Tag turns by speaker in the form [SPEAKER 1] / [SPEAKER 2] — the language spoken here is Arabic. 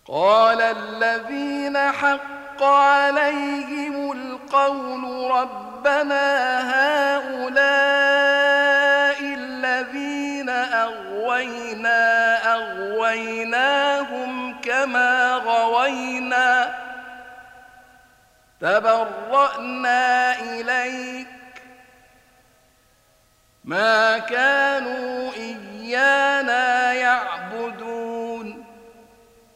[SPEAKER 1] قال الذين حق عليهم القول ربنا هؤلاء الذين أغويناهم كما غوينا تبرأنا إليك ما كانوا إيانا